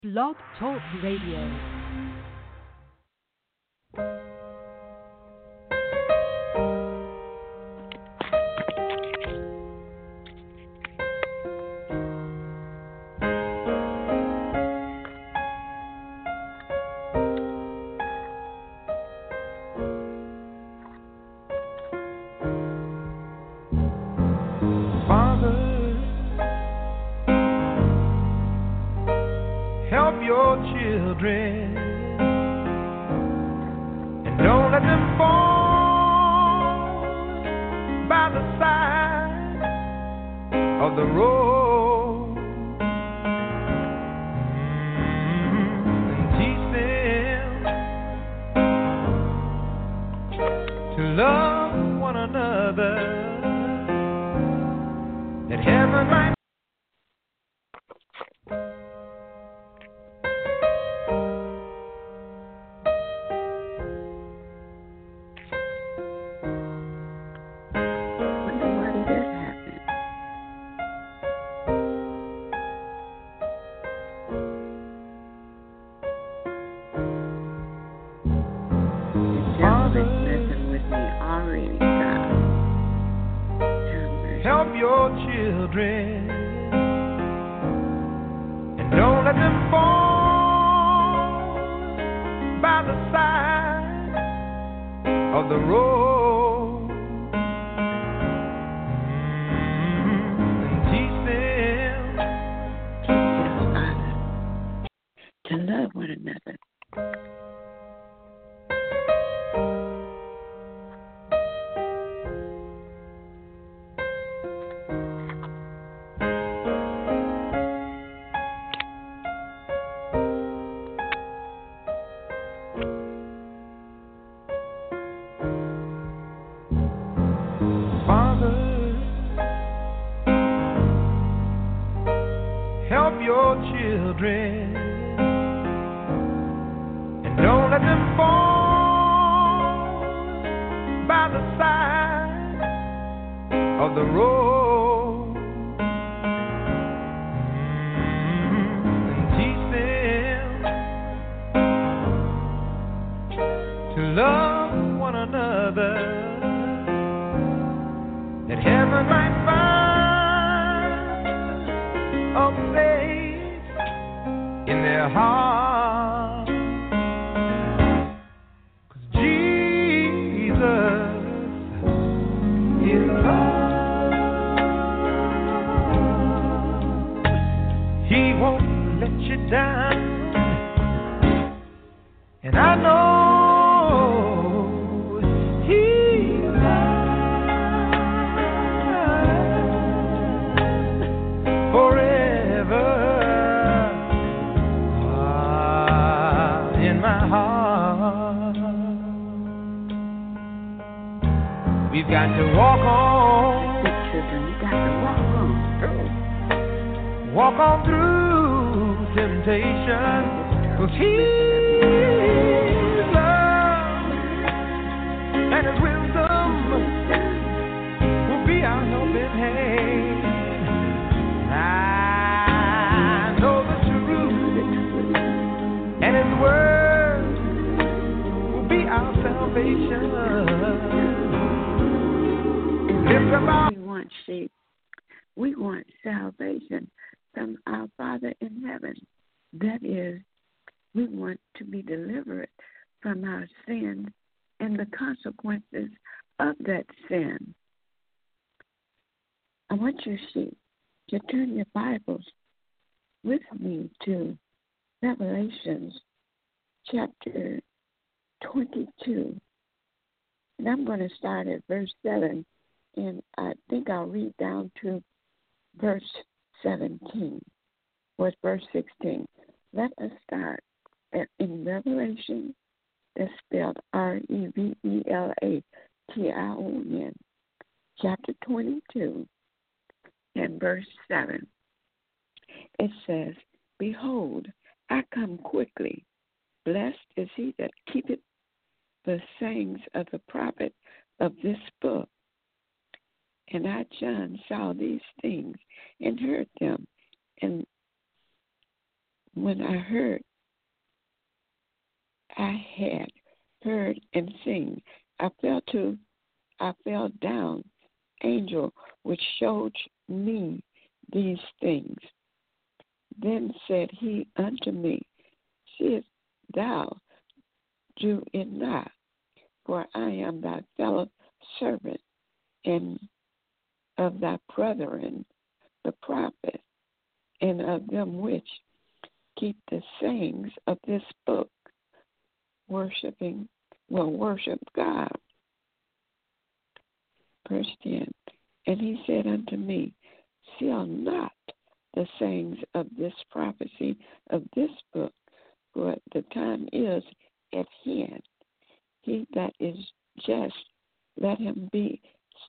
Blog Talk Radio. We want salvation from our Father in heaven. That is, we want to be delivered from our sin and the consequences of that sin. I want you to turn your Bibles with me to Revelations chapter 22. And I'm going to start at verse 7, and I think I'll read down to verse 17, was verse 16. Let us start in Revelation, that's spelled Revelation, chapter 22, and verse 7. It says, Behold, I come quickly. Blessed is he that keepeth the sayings of the prophet of this book. And I, John, saw these things and heard them. And When I had heard and seen, I fell down, angel which showed me these things. Then said he unto me, seest thou do it not, for I am thy fellow servant and of thy brethren, the prophets, and of them which keep the sayings of this book, worship God. Verse 10, and he said unto me, seal not the sayings of this prophecy of this book, for the time is at hand. He that is just, let him be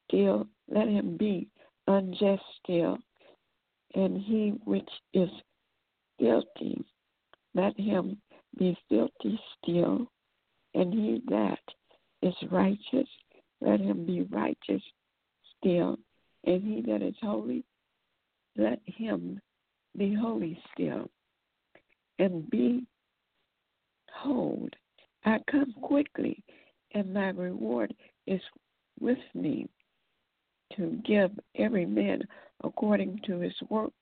unjust still, and he which is filthy, let him be filthy still, and he that is righteous, let him be righteous still, and he that is holy, let him be holy still. And behold, I come quickly, and my reward is with me, to give every man according to his work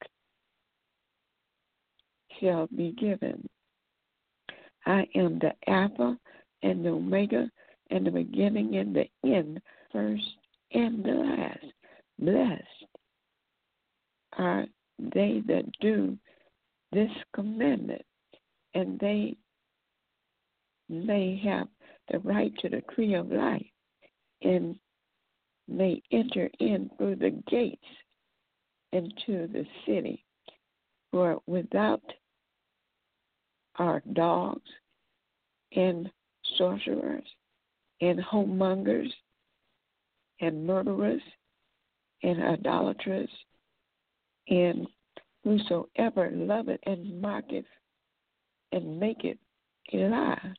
shall be given. I am the Alpha and the Omega, and the beginning and the end, first and the last. Blessed are they that do this commandment, and they may have the right to the tree of life, and may enter in through the gates into the city. For without are dogs, and sorcerers, and homemongers, and murderers, and idolaters, and whosoever loveth and mocketh and maketh a lie.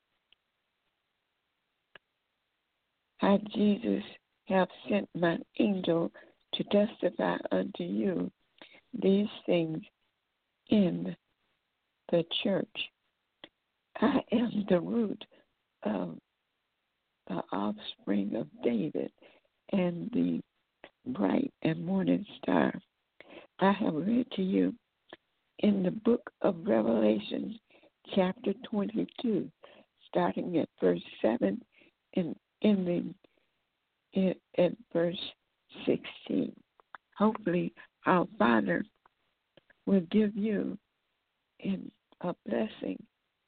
I, Jesus, have sent my angel to testify unto you these things in the church. I am the root of the offspring of David and the bright and morning star. I have read to you in the book of Revelation, chapter 22, starting at verse 7 and ending at verse 16. Hopefully, our Father will give you a blessing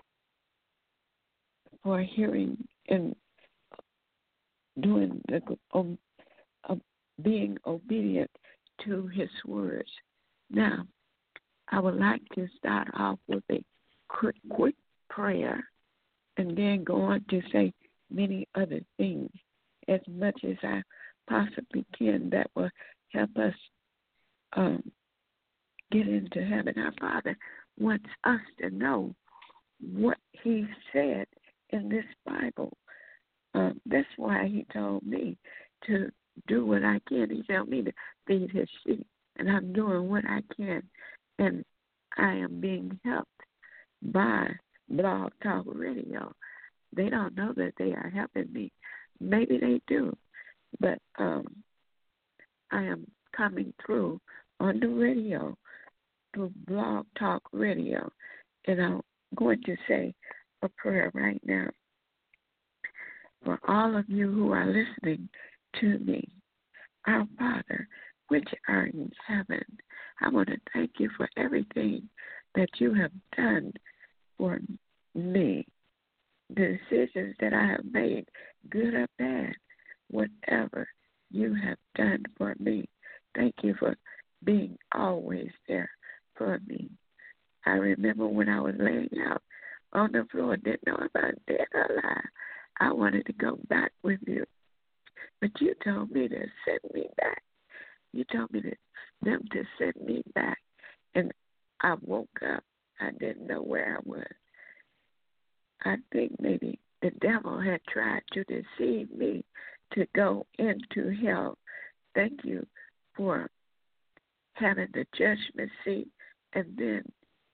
for hearing and doing being obedient to his words. Now, I would like to start off with a quick prayer and then go on to say many other things as much as I possibly can that will help us get into heaven. Our Father wants us to know what he said in this Bible. That's why he told me to do what I can. He told me to feed his sheep, and I'm doing what I can. And I am being helped by Blog Talk Radio. They don't know that they are helping me. Maybe they do, but I am coming through on the radio, through Blog Talk Radio, and I'm going to say a prayer right now for all of you who are listening to me. Our Father, which art in heaven, I want to thank you for everything that you have done for me. The decisions that I have made, good or bad, whatever you have done for me. Thank you for being always there for me. I remember when I was laying out on the floor, didn't know if I was dead or alive. I wanted to go back with you. But you told me to send me back. You told me them to send me back. And I woke up. I didn't know where I was. I think maybe the devil had tried to deceive me to go into hell. Thank you for having the judgment seat and then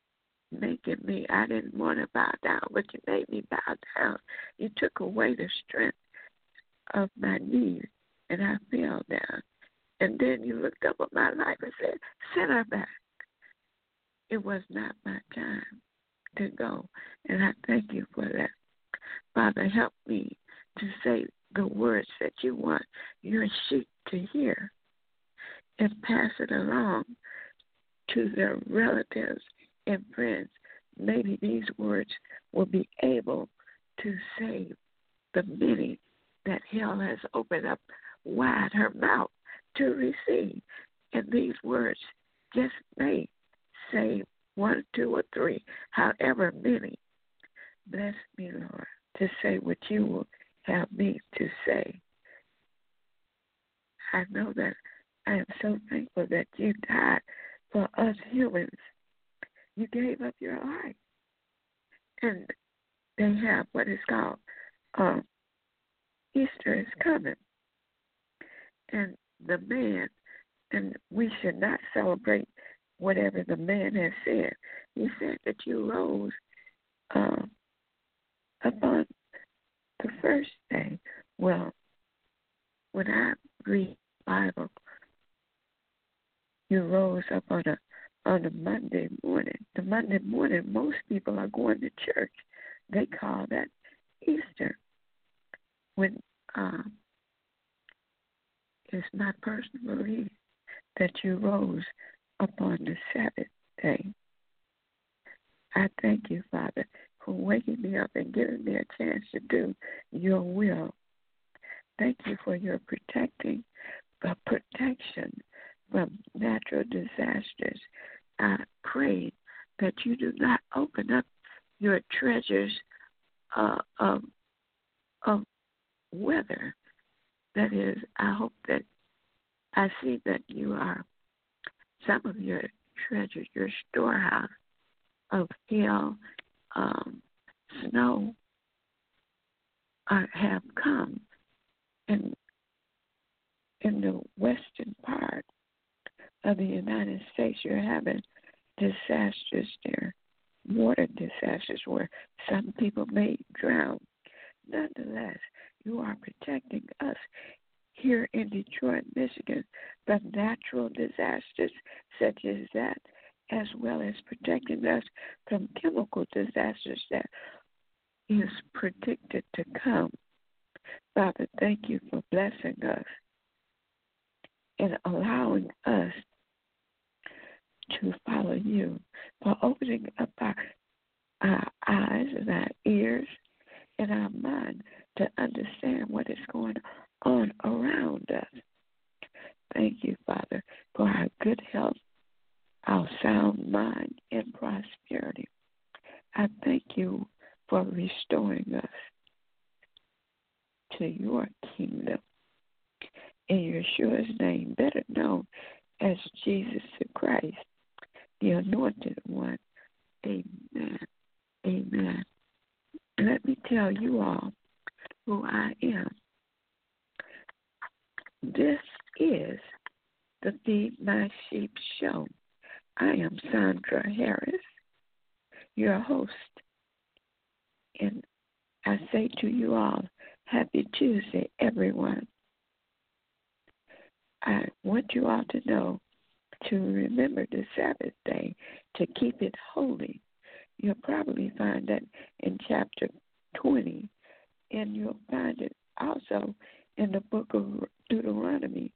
making me. I didn't want to bow down, but you made me bow down. You took away the strength of my knees, and I fell down. And then you looked up at my life and said, send her back. It was not my time to go, and I thank you for that. Father, help me to say the words that you want your sheep to hear and pass it along to their relatives and friends. Maybe these words will be able to save the many that hell has opened up wide her mouth to receive. And these words just may save 1, 2, or 3, however many. Bless me, Lord, to say what you will have me to say. I know that I am so thankful that you died for us humans. You gave up your life. And they have what is called Easter is coming. And the man, and we should not celebrate whatever the man has said. He said that you rose upon the first day. Well, when I read the Bible, you rose up on a Monday morning. The Monday morning, most people are going to church. They call that Easter. When it's my personal belief that you rose upon the Sabbath day. I thank you, Father, for waking me up and giving me a chance to do your will. Thank you for your protection from natural disasters. I pray that you do not open up your treasures of weather. That is, I hope that I see that you are some of your treasures, your storehouse of hail, snow have come. And in the western part of the United States, you're having disasters there, water disasters where some people may drown. Nonetheless, you are protecting us here in Detroit, Michigan, from natural disasters such as that, as well as protecting us from chemical disasters that is predicted to come. Father, thank you for blessing us and allowing us to follow you, for opening up our eyes and our ears and our mind to understand what is going on around us. Thank you, Father, for our good health, our sound mind, and prosperity. I thank you for restoring us to your kingdom. In Yeshua's name, better known as Jesus the Christ, the Anointed One. Amen. Amen. Let me tell you all who I am. This is the Feed My Sheep show. I am Sandra Harris, your host. And I say to you all, happy Tuesday, everyone. I want you all to know to remember the Sabbath day, to keep it holy. You'll probably find that in chapter 20, and you'll find it also in the book of Deuteronomy,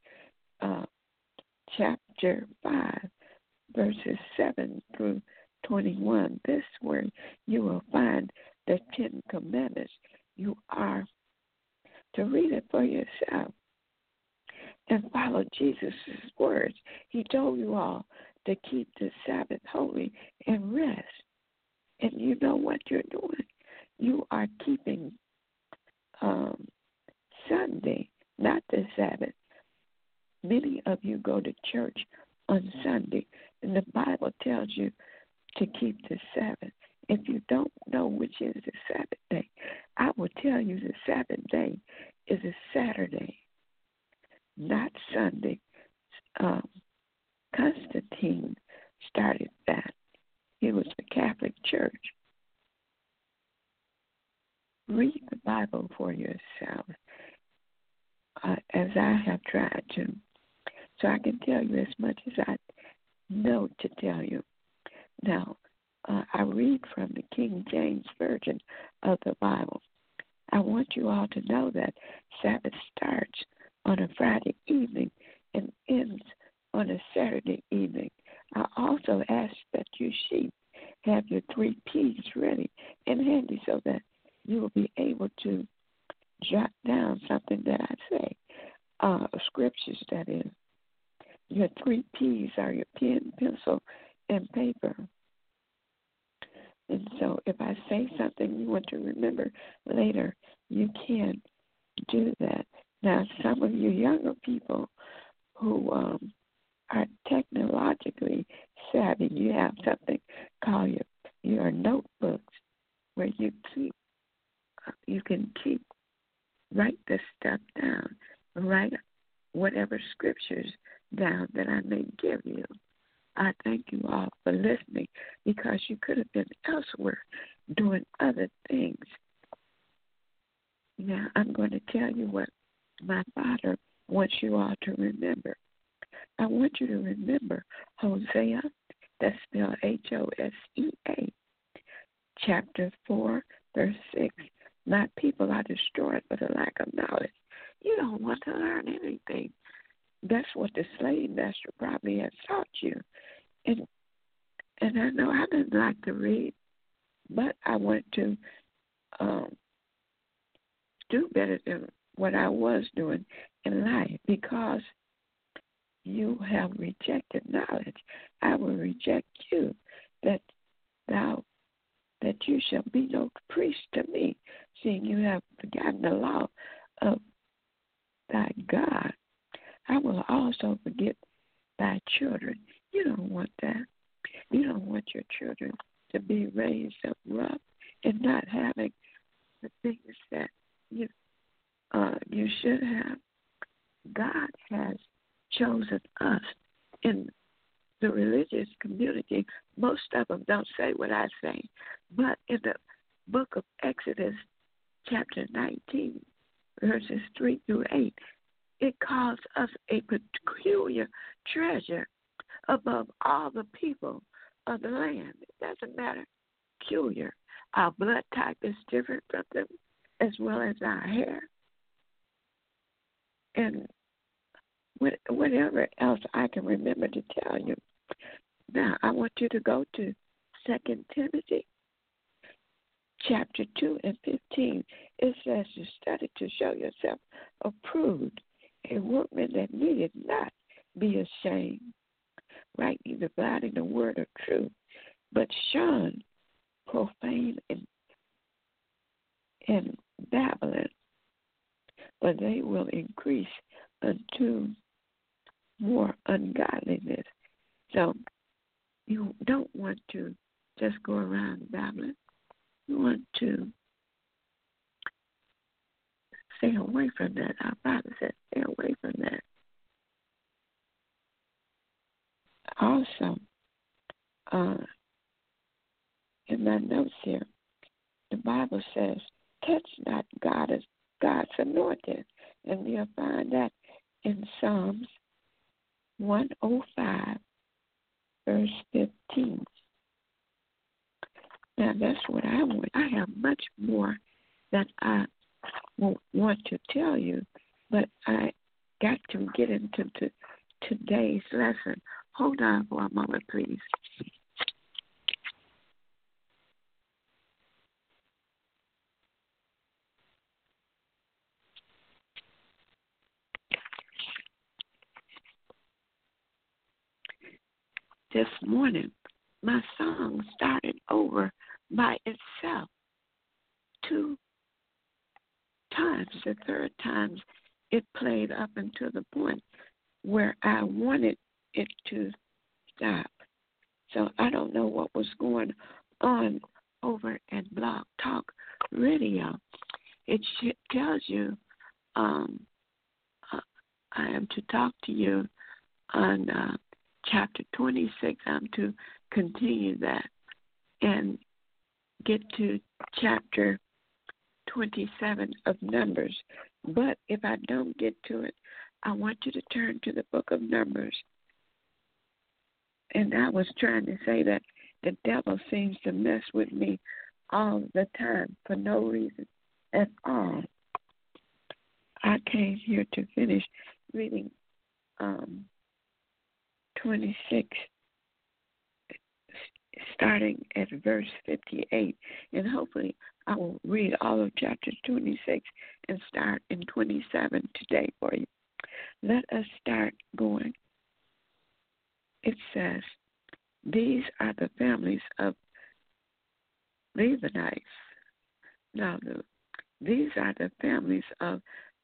chapter 5, verses 7 through 21. This is where you will find the 10 Commandments. You are to read it for yourself and follow Jesus' words. He told you all to keep the Sabbath holy and rest. And you know what you're doing. You are keeping Sunday, not the Sabbath. Many of you go to church on Sunday, and the Bible tells you to keep the Sabbath. If you don't know which is the Sabbath day, I will tell you the Sabbath day is a Saturday, not Sunday. Constantine started that. it was the Catholic Church. Read the Bible for yourself, as I have tried to, so I can tell you as much as I know to tell you. Now, I read from the King James Version of the Bible. I want you all to know that Sabbath starts on a Friday evening and ends on a Saturday evening. I also ask that you sheep have your 3 P's ready and handy so that you will be able to jot down something that I say, scriptures, that is. Your 3 P's are your pen, pencil, and paper. And so if I say something you want to remember later, you can do that. Now, some of you younger people who are technologically savvy, you have something called your notebooks where you can write this stuff down, write whatever scriptures down that I may give you. I thank you all for listening, because you could have been elsewhere doing other things. Now, I'm going to tell you what my Father wants you all to remember. I want you to remember Hosea, that's spelled Hosea, chapter 4, verse 6. My people are destroyed for the lack of knowledge. You don't want to learn anything. That's what the slave master probably has taught you. And I know I didn't like to read, but I wanted to do better than what I was doing in life, because you have rejected knowledge. I will reject you, that you shall be no priest to me, seeing you have forgotten the law of thy God. I will also forget thy children. You don't want that. You don't want your children to be raised up rough and not having the things that you should have. God has chosen us in the religious community. Most of them don't say what I say, but in the book of Exodus, chapter 19, verses 3 through 8, it calls us a peculiar treasure above all the people of the land. It doesn't matter. Peculiar. Our blood type is different from them, as well as our hair. And whatever else I can remember to tell you. Now, I want you to go to 2 Timothy chapter 2 and 15. It says to study to show yourself approved, a workman that needed not be ashamed, rightly dividing the word of truth, but shun profane and babbling, but they will increase unto more ungodliness. So you don't want to just go around babbling. You want to stay away from that. Our Father said, stay away from that. Also, in my notes here, the Bible says, touch not God's anointed. And we'll find that in Psalms 105, verse 15. Now, that's what I want. I have much more that I want to tell you, but I got to get into today's lesson. Hold on for a moment, please. This morning, my song started over by itself 2 times. The third time, it played up until the point where I wanted it to stop. So I don't know what was going on over at Blog Talk Radio. It tells you I am to talk to you on chapter 26. I'm to continue that. and get to chapter 27 of Numbers. But if I don't get to it, I want you to turn to the book of Numbers. And I was trying to say that the devil seems to mess with me all the time for no reason at all. I came here to finish reading 26, starting at verse 58. And hopefully I will read all of chapter 26 and start in 27 today for you. Let us start going. It says, these are the families of Levites. Now, these are the families of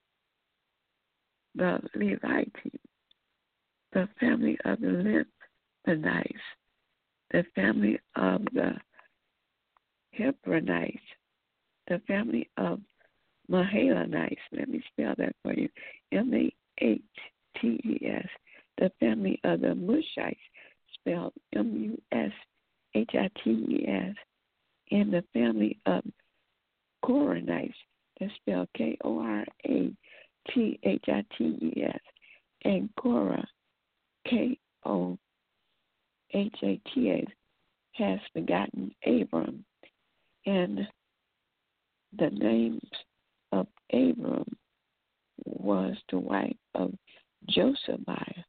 the Levites, the family of the Limnites, the family of the Hebronites, the family of Mahalonites. Let me spell that for you. Mahates. The family of the Mushites, spelled Mushhites. And the family of Koranites, that's spelled Korathits. And Korah, Kohatas, has begotten Abram. And the names of Abram was the wife of Jochebed,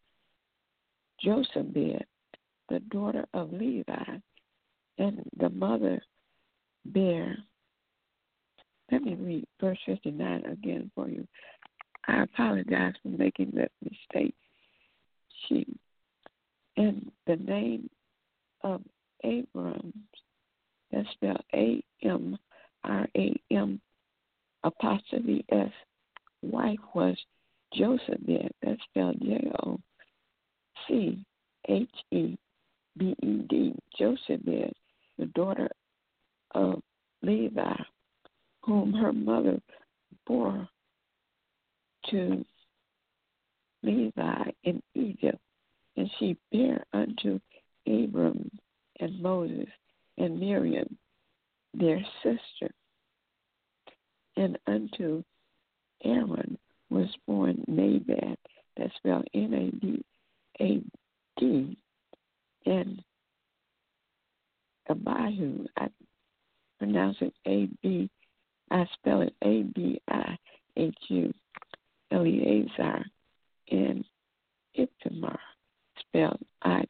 the daughter of Levi, and the mother bare. Let me read verse 59 again for you. I apologize for making that mistake. And the name of Abram, that's spelled Amram, apostrophe S, wife was Jochebed, that's spelled Jochebed, Jochebed, the daughter of Levi, whom her mother bore to Levi in Egypt. And she bare unto Abram and Moses and Miriam, their sister. And unto Aaron was born Nadab, that's spelled Nadad, and Abihu, I pronounce it I spell it Abihu, Eleazar, and Ithamar, spelled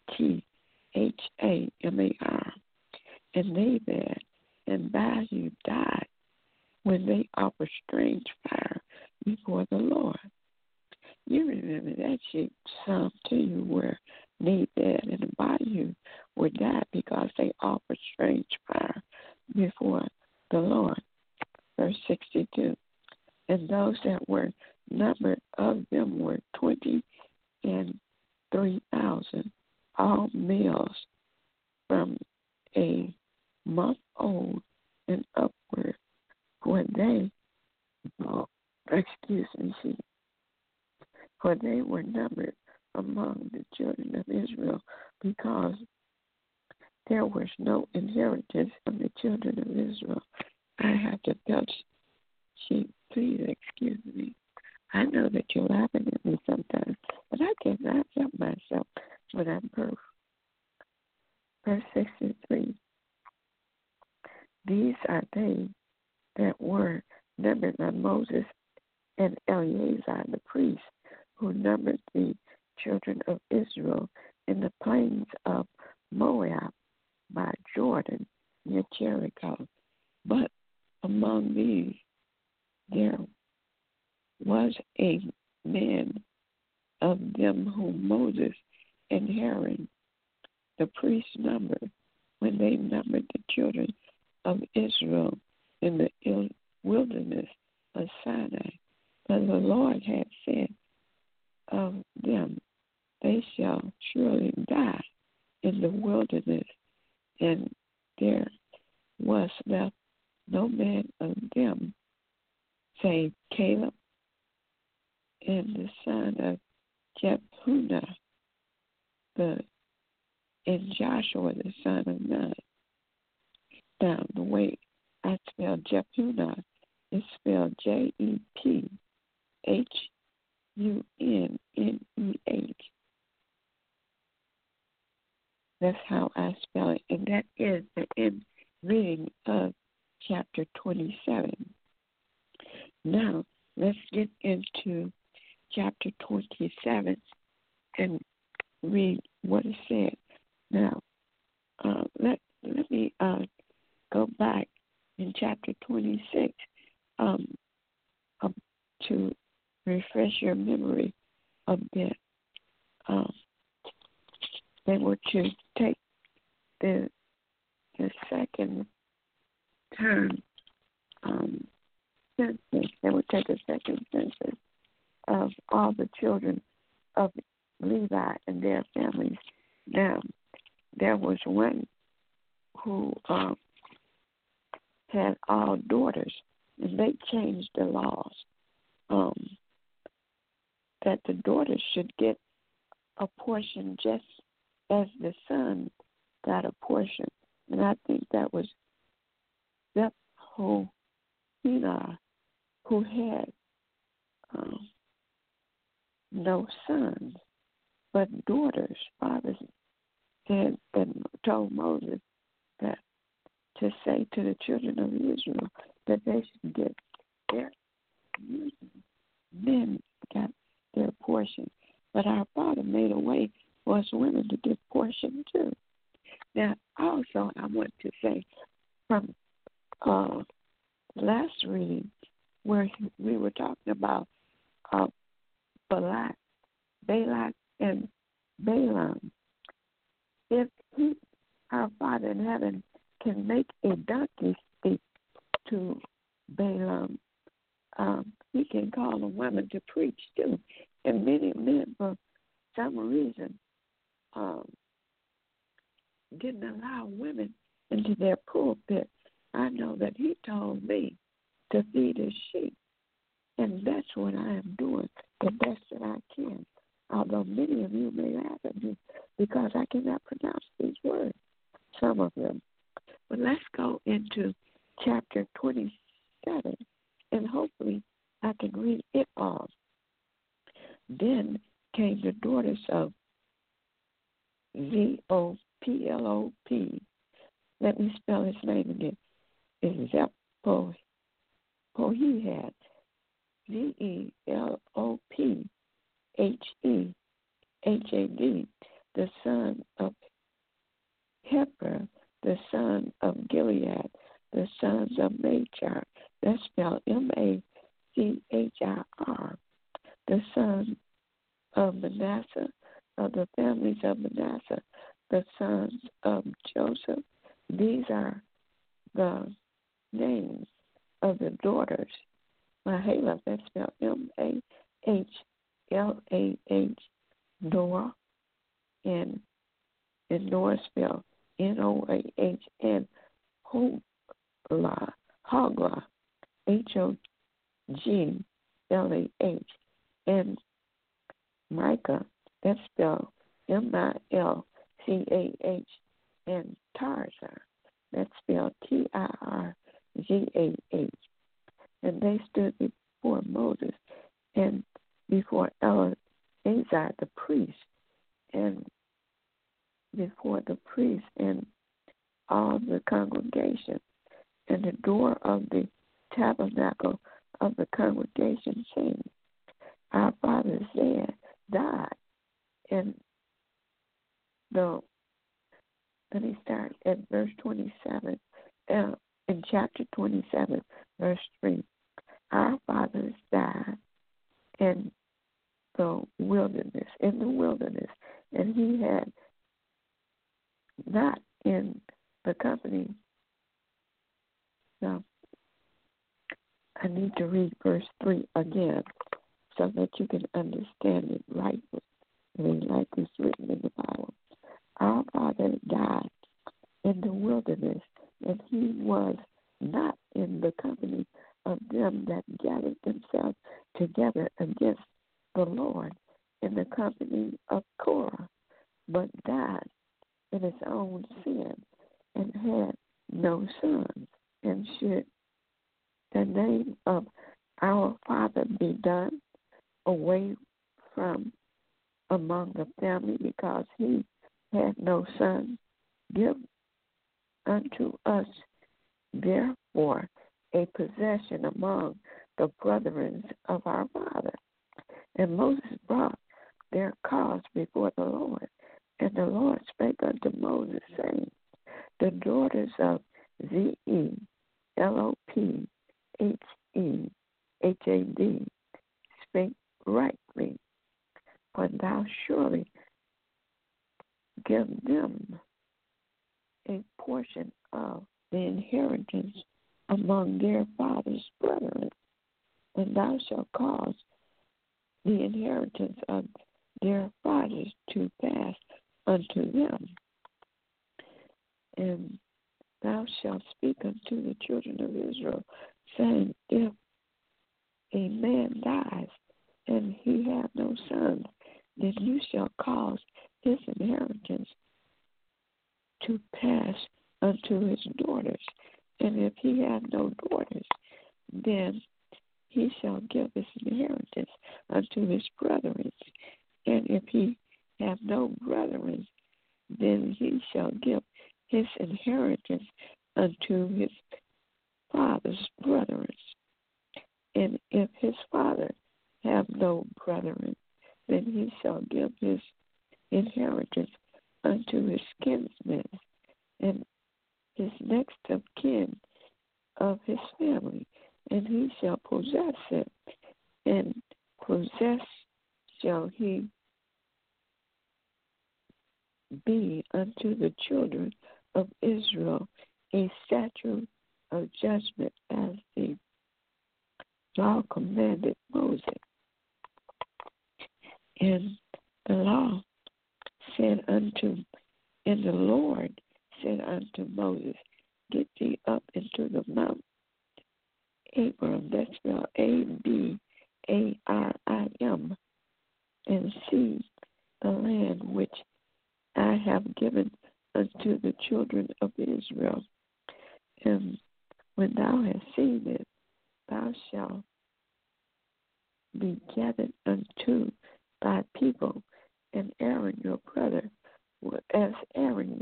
Ithamar. And Nadab and Abihu died when they offered strange fire before the Lord. You remember that psalm to you where Nadab and Abihu were died because they offered strange fire before the Lord. Verse 62. And those that were numbered of them were 23,000, all males from a month old and upward, for they were numbered among the children of Israel, because there was no inheritance of the children of Israel. I have to touch sheep. Please excuse me. I know that you're laughing at me sometimes, but I cannot help myself when I'm proof. Verse 63. These are they that were numbered by Moses and Eleazar the priest, who numbered the children of Israel in the plains of Moab by Jordan near Jericho. But among these there was a man of them whom Moses and Aaron the priest numbered when they numbered the children of Israel in the wilderness of Sinai. But the Lord had said of them, they shall surely die in the wilderness, and there was left no man of them save Caleb and the son of Jephunneh, and Joshua the son of Nun. Now, the way I spell Jephunneh is spelled Jephunneh. That's how I spell it. And that is the end reading of chapter 27. Now, let's get into chapter 27 and read what it said. Now, let me go back in chapter 26 to refresh your memory a bit. They were to take the second term census. They would take a second census of all the children of Levi and their families. Now, there was one who had all daughters, and they changed the laws that the daughters should get a portion just as the son got a portion. And I think that was Zephunneh, who had no sons, but daughters. Fathers had and told Moses that to say to the children of Israel that they should get their men got their portion. But our Father made a way for us women to get portion too. Now, also, I want to say from last reading where we were talking about Balak and Balaam, if our Father in heaven can make a donkey speak to Balaam, he can call a woman to preach too. And many men, for some reason, didn't allow women into their pulpit. I know that he told me to feed his sheep, and that's what I am doing the best that I can. Although many of you may laugh at me because I cannot pronounce these words, some of them. But let's go into chapter 27, and hopefully I can read it all. Then came the daughters of Zelophehad. Let me spell his name again. It's Zelophehad. Zelophehad, the son of Heber, the son of Gilead, the sons of Machir. That's spelled Machir. The son of Manasseh, of the families of Manasseh, the sons of Joseph. These are the names of the daughters. Mahalath, that's spelled Mahlah, Noah, and Noah spelled Noah, and Hoglah, Hoglah, and Micah, that's spelled Milcah, and Tirzah, that's spelled Tirgah. And they stood before Moses and before Eleazar the priest, and before the priest and all the congregation. And the door of the tabernacle of the congregation saying, our father Zed died. And let me start at verse 27. In chapter 27, verse 3, our fathers died in the wilderness, and he had not in the company. Now, I need to read verse 3 again so that you can understand it rightly, like it's written in the Bible. Our father died in the wilderness, and he was not in the company of them that gathered themselves together against the Lord in the company of Korah, but died in his own sin and had no sons, and should the name of our father be done away from among the family because he had no son, give unto us therefore a possession among the brethren of our father. And Moses brought their cause before the Lord. And the Lord spake unto Moses, saying, the daughters of Zelophehad spake rightly, for thou surely give them a portion of the inheritance among their father's brethren, and thou shalt cause the inheritance of their fathers to pass unto them. And thou shalt speak unto the children of Israel, saying, if a man dies and he have no sons, then you shall cause his inheritance to pass unto his daughters. And if he have no daughters, then he shall give his inheritance unto his brethren. And if he have no brethren, then he shall give his inheritance unto his father's brethren. And if his father have no brethren, then he shall give his inheritance unto his kinsmen and his next of kin of his family, and he shall possess it, and possess shall he be unto the children of Israel a statute of judgment, as the law commanded Moses. And the law said unto, and the Lord said unto Moses, get thee up into the mount Abram, that's spelled Abarim, and see the land which I have given unto the children of Israel. And when thou hast seen it, thou shalt be gathered unto thy people, and Aaron your brother, as Aaron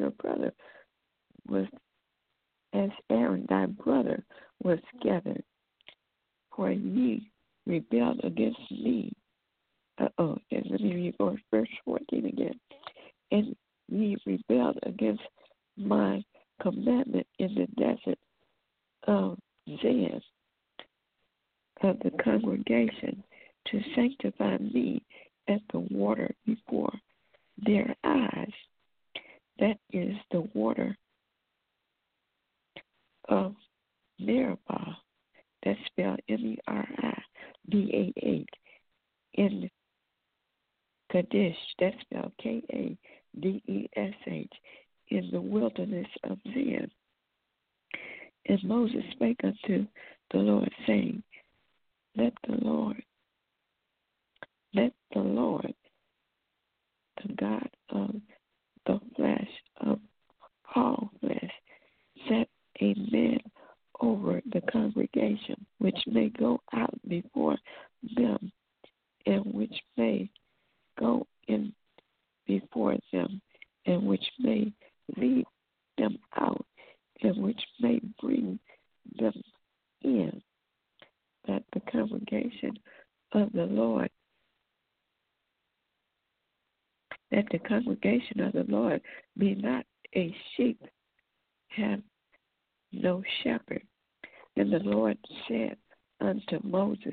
thy brother was gathered. For ye rebelled against me. And let me read verse 14 again. And ye rebelled against my commandment in the desert of Zin of the congregation, to sanctify me at the water before their eyes. That is the water of Meribah. That's spelled Meribah. In Kadesh, that's spelled Kadesh, in the wilderness of Zin. And Moses spake unto the Lord, saying, Let the Lord, the God of the flesh, of all flesh, set a man over the congregation, which may go out before them, and which may go in before them, and which may lead them out, and which may bring them in, that the congregation of the Lord be not a sheep, have no shepherd. And the Lord said unto Moses,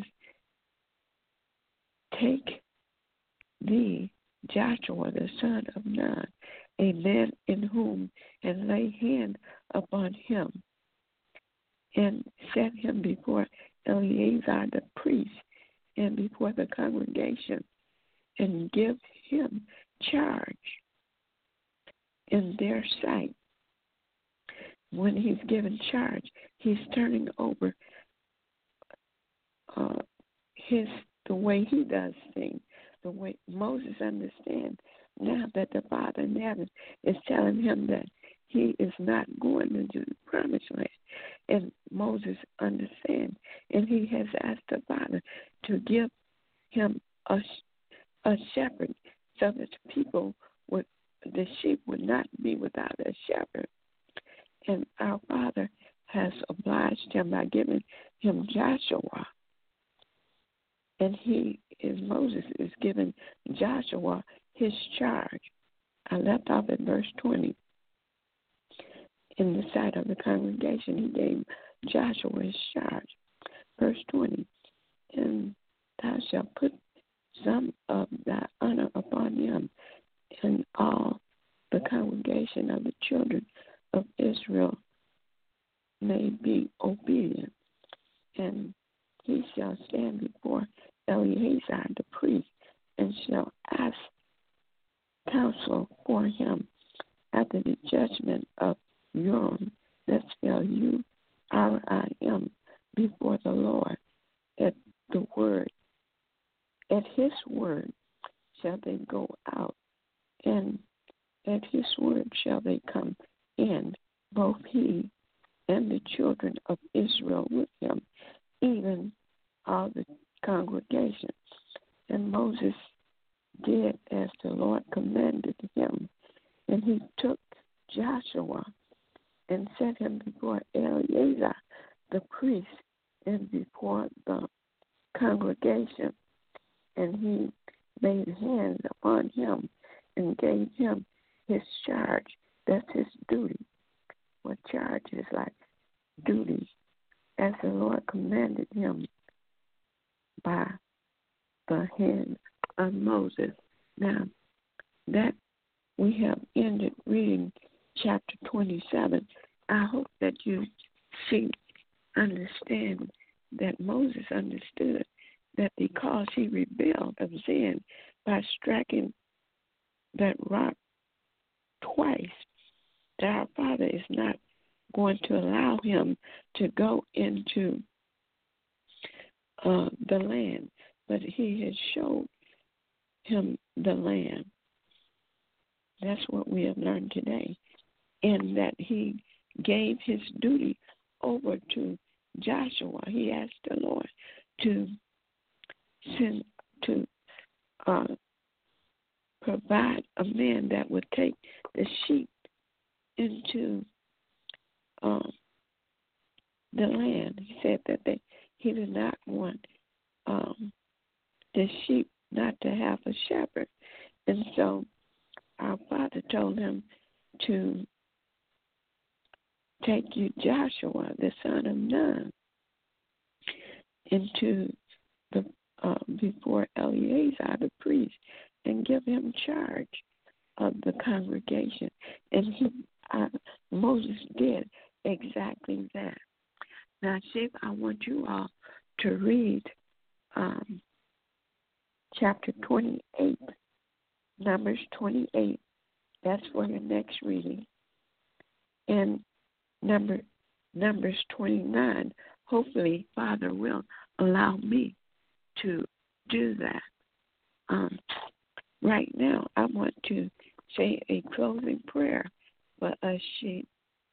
Take thee Joshua the son of Nun, a man in whom, and lay hand upon him, and set him before Eleazar the priest, and before the congregation, and give him charge in their sight. When he's given charge, he's turning over the way he does things, the way Moses understands now that the Father in heaven is telling him that he is not going into the promised land. And Moses understands, and he has asked the Father to give him a shepherd so that the sheep would not be without a shepherd. And our Father has obliged him by giving him Joshua. And Moses is giving Joshua his charge. I left off at verse 20. In the sight of the congregation, he gave Joshua his charge. Verse 20, and thou shalt put some of thy honor upon him, and all the congregation of the children of Israel may be obedient. And he shall stand before Eleazar the priest, and shall ask counsel for him after the judgment of Urim, that spell U-R-I-M, before the Lord. At his word shall they go out, and at his word shall they come in, both he and the children of Israel with him, even all the congregation. And Moses did as the Lord commanded him, and he took Joshua and set him before Eleazar the priest and before the congregation. And he laid hands upon him and gave him his charge. That's his duty. What charge is like duty, as the Lord commanded him by the hand of Moses. Now, that we have ended reading chapter 27. I hope that you understand that Moses understood that because he rebelled of sin by striking that rock twice, that our Father is not going to allow him to go into the land, but he has showed him the land. That's what we have learned today. And that he gave his duty over to Joshua. He asked the Lord to provide a man that would take the sheep into the land. He said that he did not want the sheep not to have a shepherd. And so our Father told him to take you Joshua, the son of Nun, into the before Eleazar the priest, and give him charge of the congregation. And Moses did exactly that. Now, Chief, I want you all to read chapter 28, Numbers 28. That's for your next reading. And Numbers 29. Hopefully, Father will allow me to do that. Right now, I want to say a closing prayer for us sheep.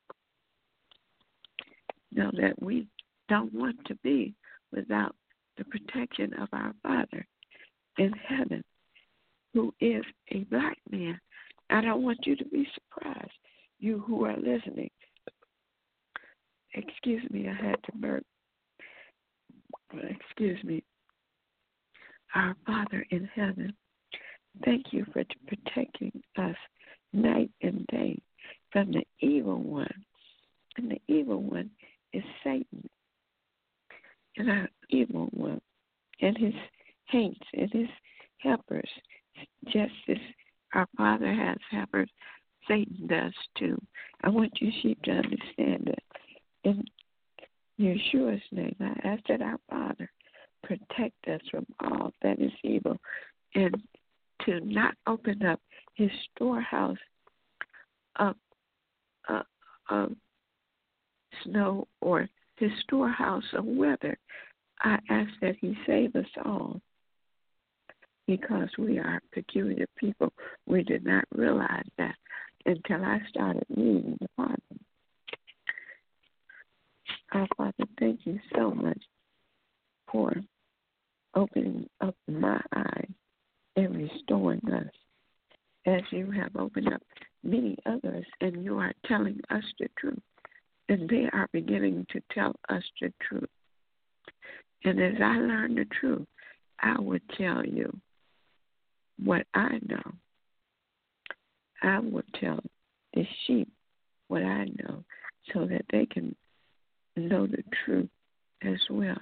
Know that we don't want to be without the protection of our Father in heaven, who is a black man. I don't want you to be surprised, you who are listening. Excuse me, I had to burp. Excuse me. Our Father in heaven, thank you for protecting us night and day from the evil one. And the evil one is Satan. And our evil one and his hates and his helpers, just as our Father has helpers, Satan does too. I want you sheep to understand that. In Yeshua's name, I ask that our Father protect us from all that is evil, and to not open up his storehouse of snow or his storehouse of weather. I ask that he save us all, because we are peculiar people. We did not realize that until I started reading the Bible. Our Father, thank you so much for opening up my eyes and restoring us as you have opened up many others, and you are telling us the truth, and they are beginning to tell us the truth. And as I learn the truth, I will tell you what I know. I will tell the sheep what I know so that they can know the truth as well.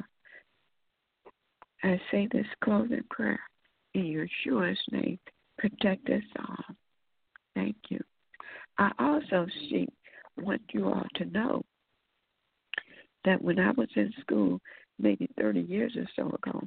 I say this closing prayer in Yeshua's name. Protect us all. Thank you. I also want you all to know that when I was in school, maybe 30 years or so ago,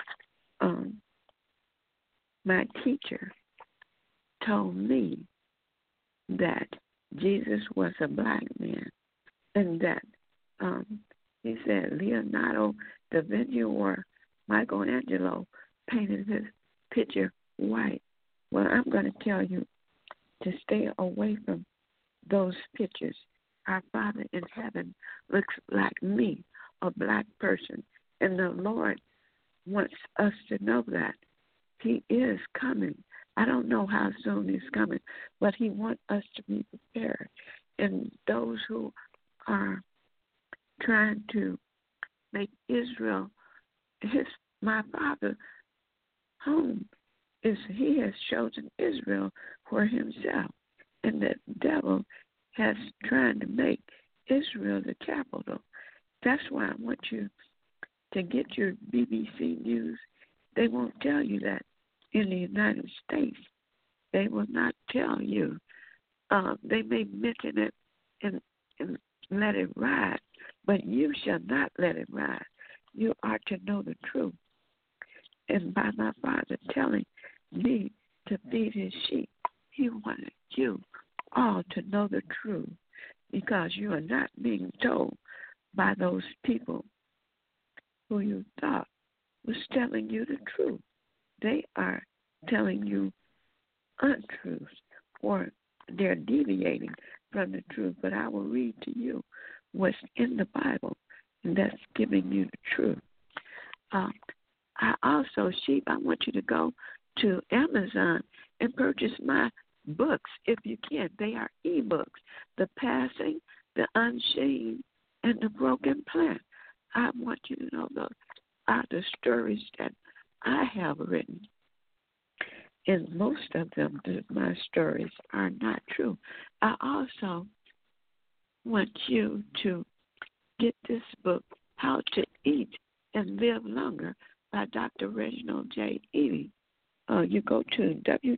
my teacher told me that Jesus was a black man, and that he said Leonardo da Vinci or Michelangelo painted his picture white. Well, I'm going to tell you to stay away from those pictures. Our Father in heaven looks like me, a black person, and the Lord wants us to know that He is coming. I don't know how soon He's coming, but He wants us to be prepared. And those who are trying to make Israel my Father home, He has chosen Israel for Himself, and the devil has tried to make Israel the capital. That's why I want you to get your BBC News. They won't tell you that in the United States. They will not tell you. They may mention it and let it ride, but you shall not let it ride. You are to know the truth. And by my Father telling me to feed His sheep, He wanted you all to know the truth, because you are not being told by those people who you thought was telling you the truth. They are telling you untruths, or they're deviating from the truth. But I will read to you what's in the Bible, and that's giving you the truth. I want you to go to Amazon and purchase my books if you can. They are e-books, The Passing, The Unseen, and The Broken Plant. I want you to know those are the stories that I have written. And most of them, my stories, are not true. I also want you to get this book, How to Eat and Live Longer, by Dr. Reginald J. Ely. You go to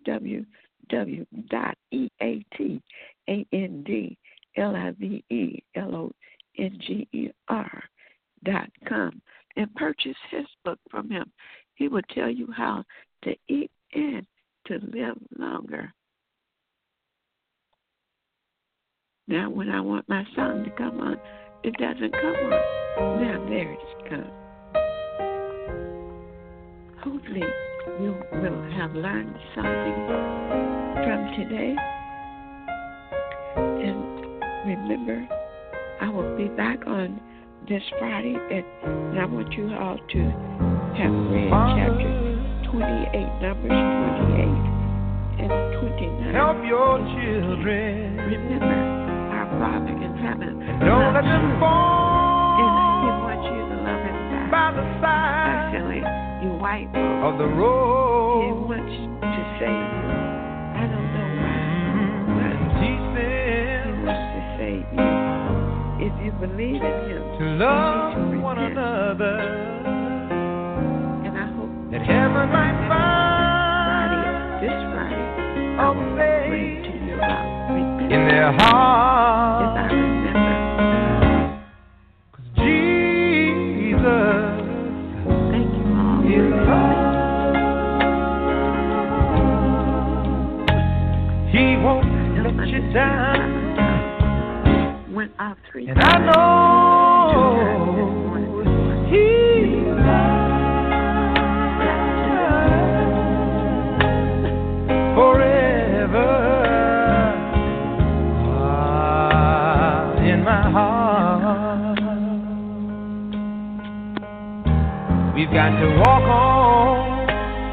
www.eatandlivelonger.com and purchase his book from him. He will tell you how to eat and to live longer. Now, when I want my song to come on, it doesn't come on. Now, there it's come. Hopefully, you will have learned something from today. And remember, I will be back on this Friday, and I want you all to have read chapter 28, Numbers 28 and 29. Help your children. Remember, our Father in heaven Don't let them fall. And He wants you to love Him back. By the side especially you white folks. of the road. He wants to say to you, I don't know why, but He wants to say to you, if you believe in Him, to love you need to one repent. another, And I hope that heaven might this Friday, I find will a bring place to you about repentance. in their If heart. I remember. 'Cause Jesus Thank you all. is love. He won't let you down. Went out 3 And I times. know 2 times this morning. He forever. We've got to walk on.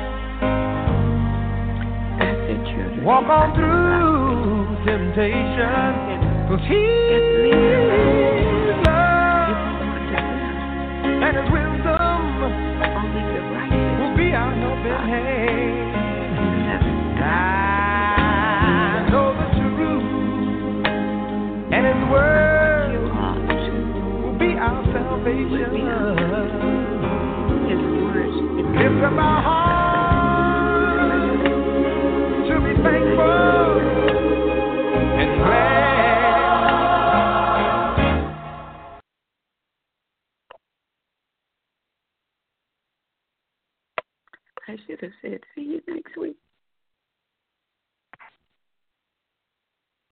That's it, children. Walk on through temptation. 'Cause His love and His wisdom will be our helping hand. I know the truth, and His word will be our salvation. Lift up our hearts to be thankful and glad. I should have said, see you next week.